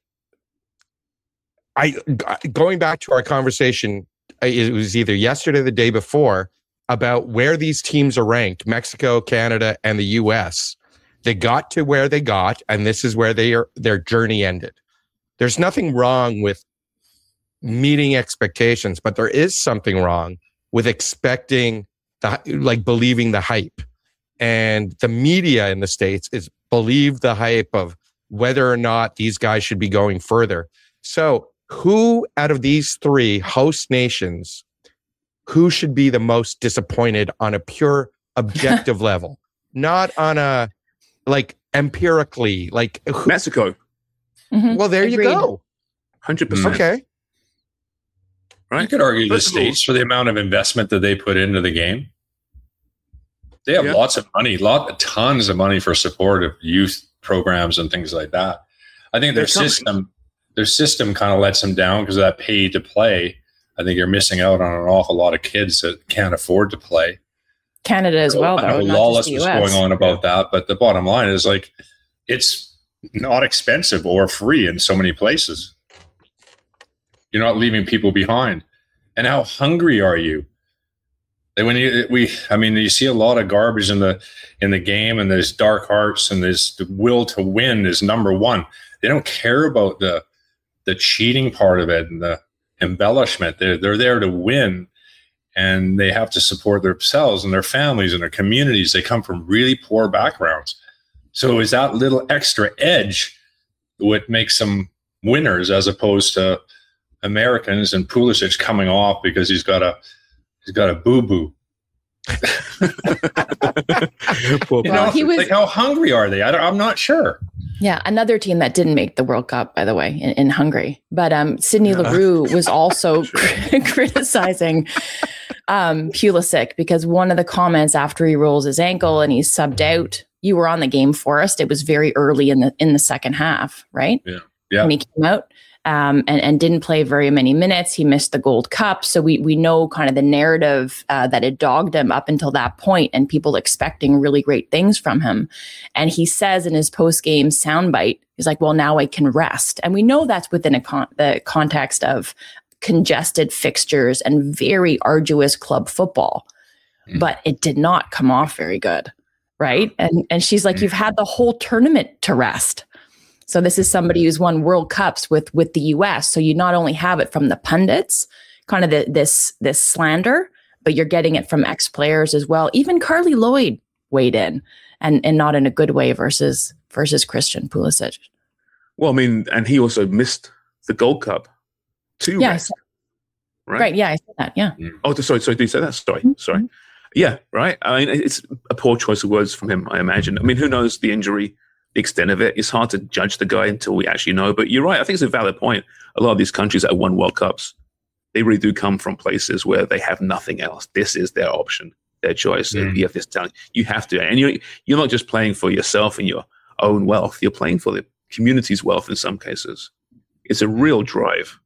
going back to our conversation, it was either yesterday or the day before, about where these teams are ranked, Mexico, Canada, and the U.S. They got to where they got, and this is where their journey ended. There's nothing wrong with meeting expectations, but there is something wrong with expecting believing the hype. And the media in the States is believe the hype of whether or not these guys should be going further. So who out of these 3 host nations, who should be the most disappointed on a pure objective level? Not on a, empirically, Mexico. Mm-hmm. Well, there you go. 100%. Okay. Right. You could argue the States for the amount of investment that they put into the game. They have lots of money, tons of money for support of youth programs and things like that. I think their system kind of lets them down because of that pay to play. I think you're missing out on an awful lot of kids that can't afford to play. Canada as well, I know though. lawless was going on about that, but the bottom line is it's not expensive or free in so many places. You're not leaving people behind. And how hungry are you? You see a lot of garbage in the game, and there's dark hearts, and there's the will to win is number one. They don't care about the cheating part of it and the embellishment. They're there to win, and they have to support themselves and their families and their communities. They come from really poor backgrounds. So is that little extra edge what makes them winners as opposed to Americans and Pulisic coming off because he's got a boo-boo. He was how hungry are they? I'm not sure. Yeah, another team that didn't make the World Cup, by the way, in Hungary. But Sidney Leroux was also criticizing Pulisic because one of the comments after he rolls his ankle and he's subbed out. You were on the game for us. It was very early in the second half, right? Yeah. When he came out. And didn't play very many minutes. He missed the Gold Cup. So we know kind of the narrative that had dogged him up until that point, and people expecting really great things from him. And he says in his post-game soundbite, he's like, well, now I can rest. And we know that's within the context of congested fixtures and very arduous club football. but it did not come off very good. Right. And she's like, you've had the whole tournament to rest. So this is somebody who's won World Cups with the US. So you not only have it from the pundits, kind of this slander, but you're getting it from ex-players as well. Even Carly Lloyd weighed in and not in a good way versus Christian Pulisic. Well, I mean, and he also missed the Gold Cup too. Yeah. Right. Yeah. I said that. Yeah. Oh, sorry. Did you say that? Sorry. Yeah. Right. I mean, it's a poor choice of words from him, I imagine. I mean, who knows the injury, the extent of it? It's hard to judge the guy until we actually know. But you're right. I think it's a valid point. A lot of these countries that have won World Cups, they really do come from places where they have nothing else. This is their option, their choice. You have this talent. You have to. And you're not just playing for yourself and your own wealth. You're playing for the community's wealth in some cases. It's a real drive.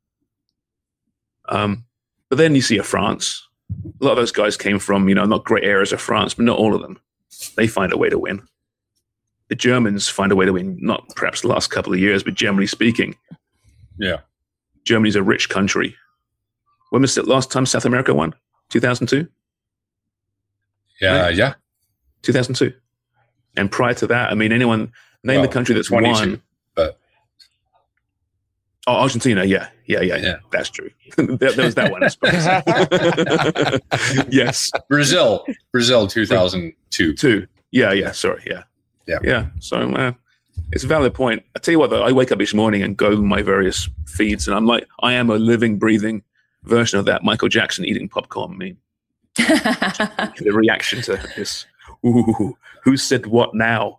But then you see France. A lot of those guys came from, not great areas of France, but not all of them. They find a way to win. The Germans find a way to win, not perhaps the last couple of years, but generally speaking. Yeah. Germany's a rich country. When was the last time South America won? 2002? Yeah, right? yeah. 2002. And prior to that, I mean, name the country that's won. But Argentina, yeah. That's true. there was that one, I suppose. Yes. Brazil 2002. Yeah, sorry, yeah. So it's a valid point. I tell you what, though, I wake up each morning and go to my various feeds, and I'm like, I am a living, breathing version of that Michael Jackson eating popcorn meme. The reaction to this. Ooh, who said what now?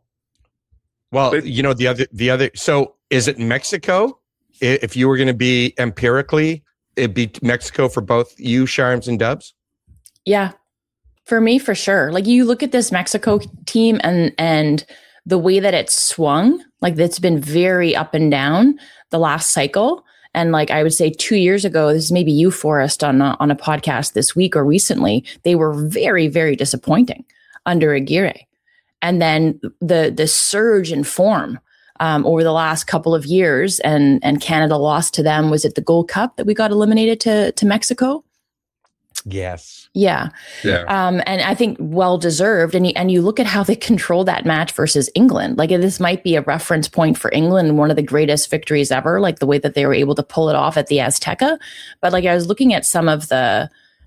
Well, the other. So is it Mexico? If you were going to be empirically, it'd be Mexico for both you, Sharms, and Dubs? Yeah, for me, for sure. Like, you look at this Mexico team and the way that it's swung, like, it's been very up and down the last cycle. And like, I would say 2 years ago, this is maybe you, Forrest, on a podcast this week or recently, they were very, very disappointing under Aguirre. And then the surge in form over the last couple of years, and Canada lost to them. Was it the Gold Cup that we got eliminated to Mexico? Yes. Yeah. And I think well-deserved. And you look at how they controlled that match versus England. Like, this might be a reference point for England, one of the greatest victories ever, like the way that they were able to pull it off at the Azteca. But like, I was looking at some of the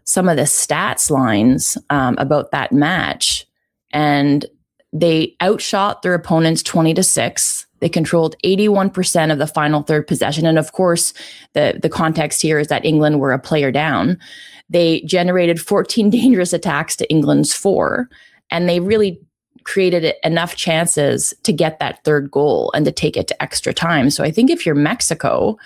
stats lines about that match, and they outshot their opponents 20-6. They controlled 81% of the final third possession. And of course, the context here is that England were a player down. They generated 14 dangerous attacks to England's 4. And they really created enough chances to get that third goal and to take it to extra time. So I think if you're Mexico,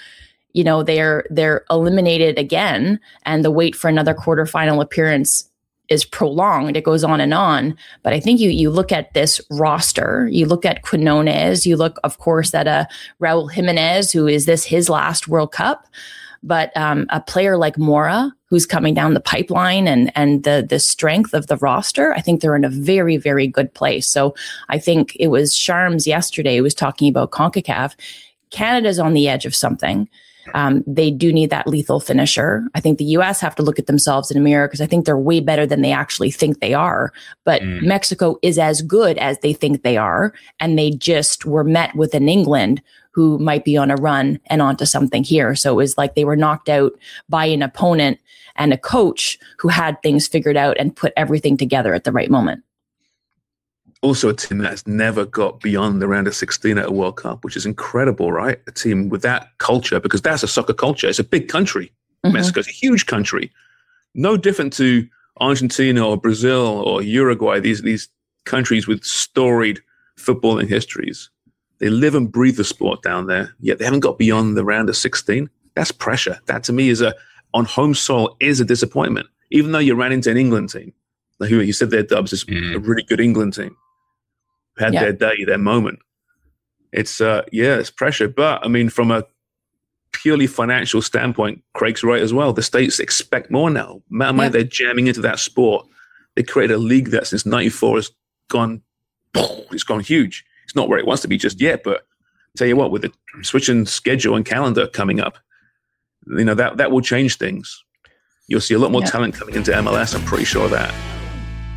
they're eliminated again, and the wait for another quarterfinal appearance is prolonged. It goes on and on. But I think you look at this roster, you look at Quinones, you look, of course, at Raul Jimenez, who is his last World Cup. But a player like Mora, who's coming down the pipeline, and the strength of the roster, I think they're in a very, very good place. So I think it was Sharms yesterday who was talking about CONCACAF. Canada's on the edge of something. They do need that lethal finisher. I think the U.S. have to look at themselves in a mirror, because I think they're way better than they actually think they are. But Mexico is as good as they think they are. And they just were met with an England who might be on a run and onto something here. So it was like they were knocked out by an opponent and a coach who had things figured out and put everything together at the right moment. Also a team that has never got beyond the round of 16 at a World Cup, which is incredible, right? A team with that culture, because that's a soccer culture. It's a big country. Mexico's a huge country. No different to Argentina or Brazil or Uruguay, these countries with storied footballing histories. They live and breathe the sport down there, yet they haven't got beyond the round of 16. That's pressure. That, to me, on home soil, is a disappointment. Even though you ran into an England team, like who you said their Dubs is a really good England team, had their day, their moment. It's it's pressure. But I mean, from a purely financial standpoint, Craig's right as well. The States expect more now. They're jamming into that sport. They created a league that since '94 has gone huge. It's not where it wants to be just yet, but tell you what, with the switching schedule and calendar coming up, that will change things. You'll see a lot more talent coming into MLS. I'm pretty sure of that.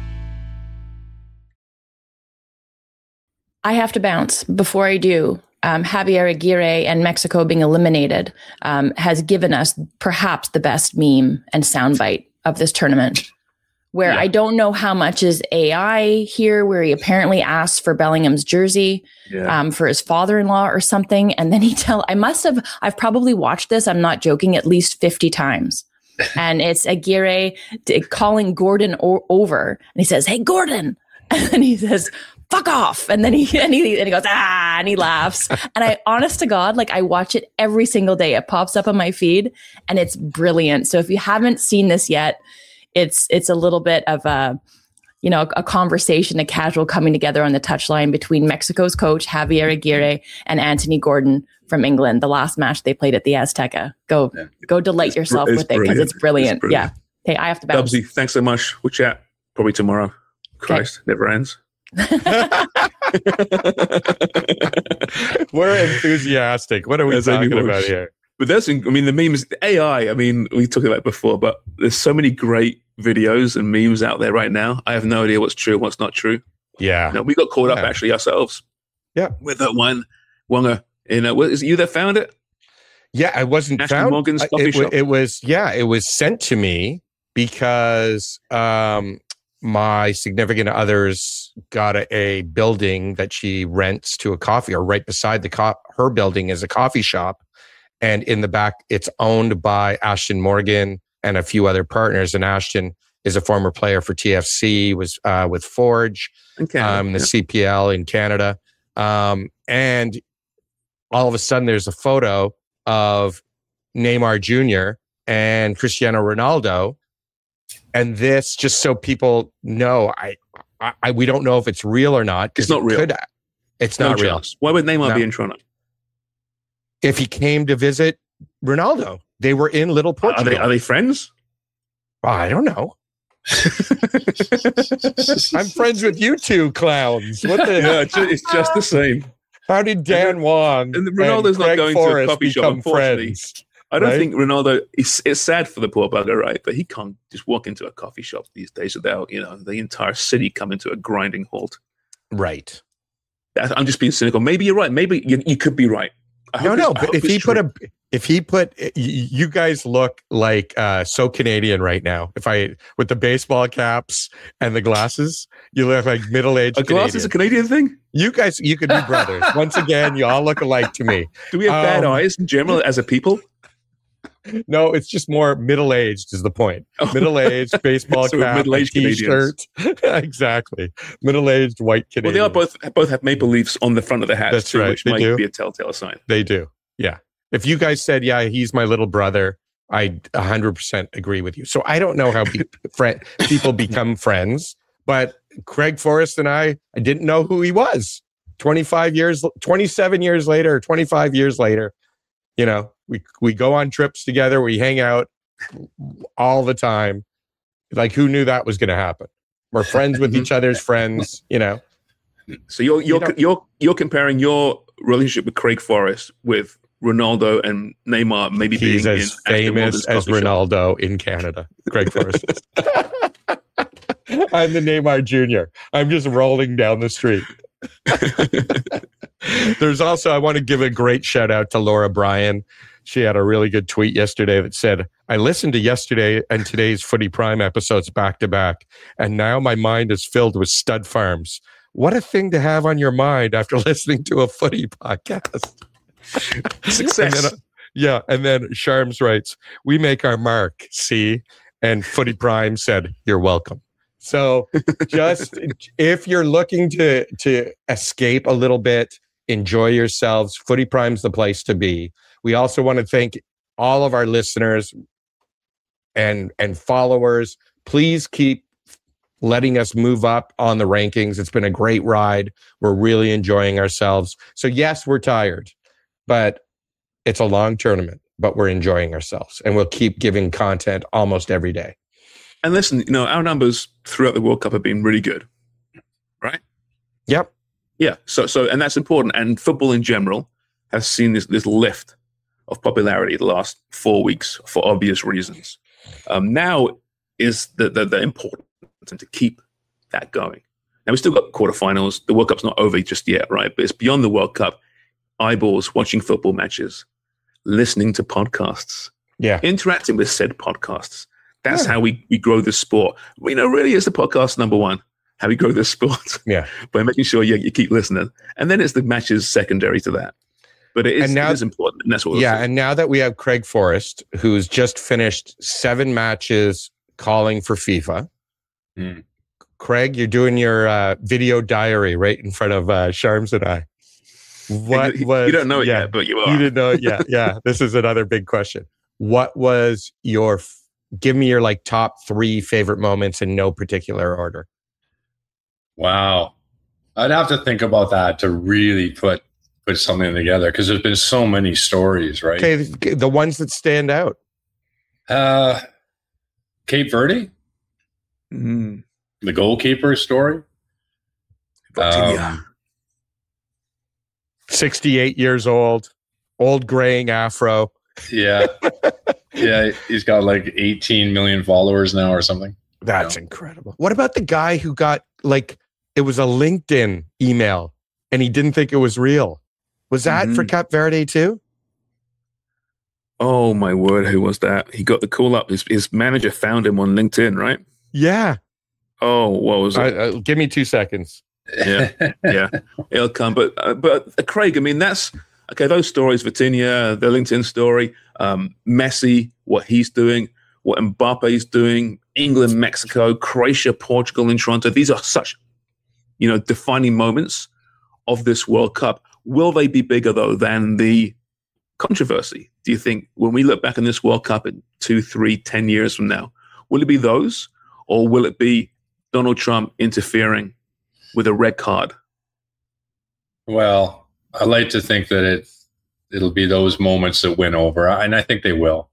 I have to bounce before I do. Javier Aguirre and Mexico being eliminated has given us perhaps the best meme and soundbite of this tournament, where I don't know how much is AI here, where he apparently asked for Bellingham's jersey for his father-in-law or something. And then I've probably watched this, I'm not joking, at least 50 times. And it's Aguirre calling Gordon over. And he says, "Hey, Gordon." And then he says, "Fuck off." And then he goes, "Ah," and he laughs. And I, honest to God, like I watch it every single day. It pops up on my feed and it's brilliant. So if you haven't seen this yet, it's a little bit of a conversation, a casual coming together on the touchline between Mexico's coach, Javier Aguirre, and Anthony Gordon from England, the last match they played at the Azteca. Go delight yourself with it because it's brilliant. Yeah. Hey, I have to bounce. Dubsy, thanks so much. We'll chat probably tomorrow. Christ, never ends. We're enthusiastic. What are we talking about here? But the memes, AI, we talked about it before, but there's so many great videos and memes out there right now. I have no idea what's true and what's not true. Yeah. We got caught up actually ourselves. Yeah. With that one, Wonger, is it you that found it? Yeah, I wasn't Ashton found. Morgan's coffee shop? It was sent to me because my significant other's got a building that she rents to a coffee, or right beside her building is a coffee shop. And in the back, it's owned by Ashton Morgan and a few other partners. And Ashton is a former player for TFC, was with Forge, the CPL in Canada. And all of a sudden, there's a photo of Neymar Jr. and Cristiano Ronaldo. And this, just so people know, we don't know if it's real or not. It's not real. It's not real. Why would Neymar be in Toronto? If he came to visit Ronaldo, they were in Little Portugal. Are they friends? I don't know. I'm friends with you two clowns. What the? Yeah, it's just the same. How did Dan Wong and Ronaldo's not going to a coffee shop? Unfortunately, friends, I don't think Ronaldo. It's sad for the poor bugger, right? But he can't just walk into a coffee shop these days without the entire city coming to a grinding halt. Right. I'm just being cynical. Maybe you're right. Maybe you could be right. No. But if he put, you guys look like so Canadian right now. With the baseball caps and the glasses, you look like middle-aged. A glass is a Canadian thing. You guys, you could be brothers. Once again, you all look alike to me. Do we have bad eyes in general as a people? No, it's just more middle-aged is the point. Middle-aged, baseball cap, middle-aged T-shirt. Exactly. Middle-aged white Canadian. Well, they both have maple leafs on the front of the hats. That's right. Which might be a telltale sign. They do. Yeah. If you guys said, yeah, he's my little brother, I 100% agree with you. So I don't know how people become friends, but Craig Forrest and I didn't know who he was. 27 years later, 25 years later, we go on trips together. We hang out all the time. Like, who knew that was going to happen? We're friends with each other's friends, So you're comparing your relationship with Craig Forrest with Ronaldo and Neymar, maybe he's being as famous as Ronaldo in Canada. Craig Forrest. I'm the Neymar Jr. I'm just rolling down the street. There's also, I want to give a great shout out to Laura Bryan. She had a really good tweet yesterday that said, I listened to yesterday and today's Footy Prime episodes back to back, and now my mind is filled with stud farms. What a thing to have on your mind after listening to a footy podcast. Success. And then Sharms writes, we make our mark, see? And Footy Prime said, you're welcome. So just if you're looking to escape a little bit, enjoy yourselves, Footy Prime's the place to be. We also want to thank all of our listeners and followers. Please keep letting us move up on the rankings. It's been a great ride. We're really enjoying ourselves. So yes, we're tired, but it's a long tournament, but we're enjoying ourselves, and we'll keep giving content almost every day. And listen, our numbers throughout the World Cup have been really good, right? Yep. Yeah. So, and that's important. And football in general has seen this lift of popularity the last 4 weeks for obvious reasons. Now is the important to keep that going. Now, we still got quarterfinals. The World Cup's not over just yet, right? But it's beyond the World Cup. Eyeballs watching football matches, listening to podcasts, interacting with said podcasts. That's how we grow this sport. Really is the podcast number one, how we grow this sport. Yeah. By making sure you keep listening. And then it's the matches secondary to that. But it is important. And that's what and now that we have Craig Forrest, who's just finished 7 matches calling for FIFA. Craig, you're doing your video diary right in front of Sharms and I. What was you don't know it yet, but you are. You didn't know it yet. Yeah. This is another big question. What was give me your top 3 favorite moments in no particular order? Wow. I'd have to think about that to really put something together, because there's been so many stories, right? Okay, the ones that stand out. Cape Verde, the goalkeeper story. 68 years old graying afro. Yeah. Yeah, he's got 18 million followers now or something. That's incredible. What about the guy who got it was a LinkedIn email and he didn't think it was real? Was that for Cape Verde too? Oh my word, who was that? He got the call up. His manager found him on LinkedIn, right? Yeah. Oh, what was it? Give me 2 seconds. Yeah, it'll come. But Craig, that's okay. Those stories, Vitinha, the LinkedIn story, Messi, what he's doing, what Mbappe's doing, England, Mexico, Croatia, Portugal in Toronto. These are such, defining moments of this World Cup. Will they be bigger though than the controversy? Do you think when we look back on this World Cup in 2, 3, 10 years from now, will it be those, or will it be Donald Trump interfering with a red card? Well, I like to think that it'll be those moments that win over, and I think they will.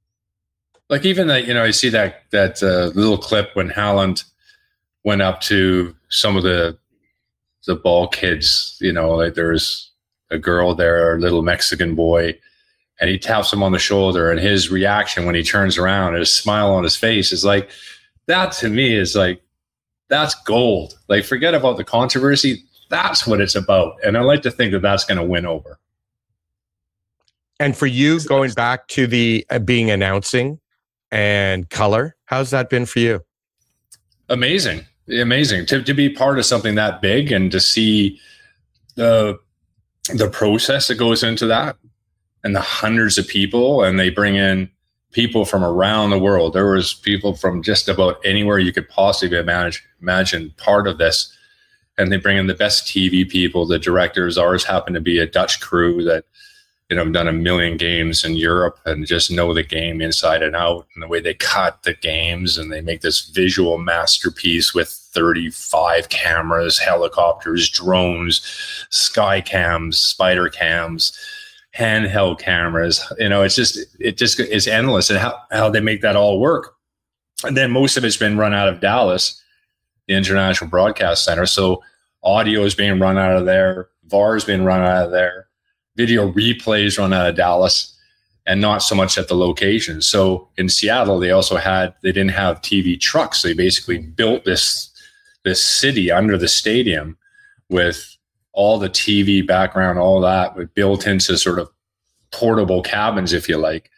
Even that, I see that little clip when Haaland went up to some of the ball kids. There's a girl there, a little Mexican boy, and he taps him on the shoulder, and his reaction when he turns around, his smile on his face is that to me is that's gold. Forget about the controversy. That's what it's about. And I like to think that that's going to win over. And for you, going back to the being announcing and color, how's that been for you? Amazing. To be part of something that big and to see the process that goes into that and the hundreds of people, and they bring in people from around the world. There was people from just about anywhere you could possibly imagine part of this. And they bring in the best TV people, the directors. Ours happen to be a Dutch crew that, have done 1 million games in Europe and just know the game inside and out, and the way they cut the games, and they make this visual masterpiece with 35 cameras, helicopters, drones, sky cams, spider cams, handheld cameras. It just is endless, and how they make that all work. And then most of it's been run out of Dallas, the International Broadcast Center. So audio is being run out of there. VAR is being run out of there. Video replays run out of Dallas, and not so much at the location. So in Seattle, they didn't have TV trucks. They basically built this city under the stadium with all the TV background, all that, but built into sort of portable cabins, if you like,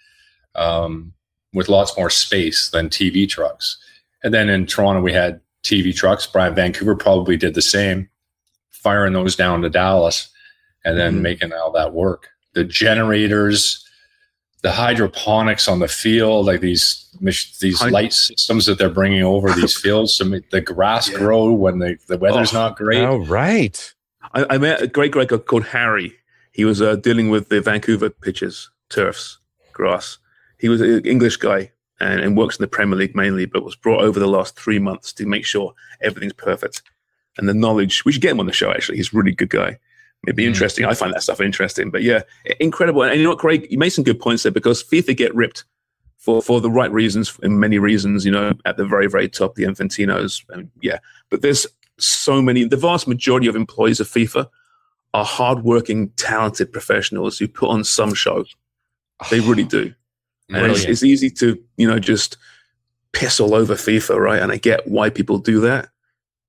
with lots more space than TV trucks. And then in Toronto, we had TV trucks. Vancouver probably did the same, firing those down to Dallas and then making all that work. The generators, the hydroponics on the field, these light systems that they're bringing over these fields to make the grass grow when the weather's not great. Oh, right. I met a great guy called Harry. He was dealing with the Vancouver pitches, turfs, grass. He was an English guy and works in the Premier League mainly, but was brought over the last 3 months to make sure everything's perfect. And the knowledge, we should get him on the show, actually. He's a really good guy. It'd be interesting. I find that stuff interesting. But yeah, incredible. And you know what, Craig, you made some good points there, because FIFA get ripped for the right reasons, and many reasons, at the very, very top, the Infantinos. But there's so many, the vast majority of employees of FIFA are hardworking, talented professionals who put on some show. They really do. And it's easy to, just piss all over FIFA, right? And I get why people do that.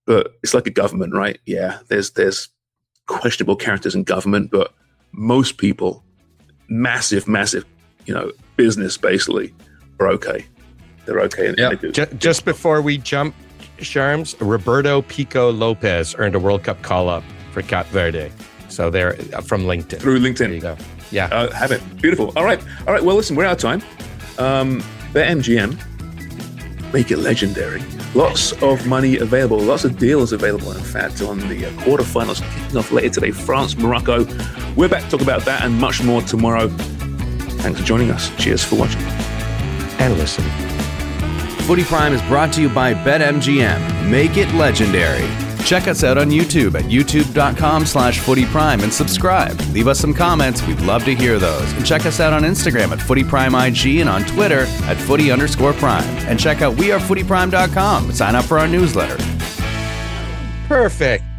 but it's like a government, right? Yeah, there's questionable characters in government, but most people, massive, business basically, are okay. They're okay. And Yeah. Just before we jump, Sharms, Roberto Pico Lopez earned a World Cup call-up for Cap Verde. So they're from LinkedIn. Through LinkedIn. There you go. Yeah. Have it. Beautiful. All right. Well, listen, we're out of time. BetMGM, make it legendary. Lots of money available. Lots of deals available, in fact, on the quarterfinals kicking off later today. France, Morocco. We're back to talk about that and much more tomorrow. Thanks for joining us. Cheers for watching. And listen. Footy Prime is brought to you by BetMGM. Make it legendary. Check us out on YouTube at youtube.com/footyprime and subscribe. Leave us some comments. We'd love to hear those. And check us out on Instagram at footyprimeig and on Twitter at footy_prime. And check out wearefootyprime.com. Sign up for our newsletter. Perfect.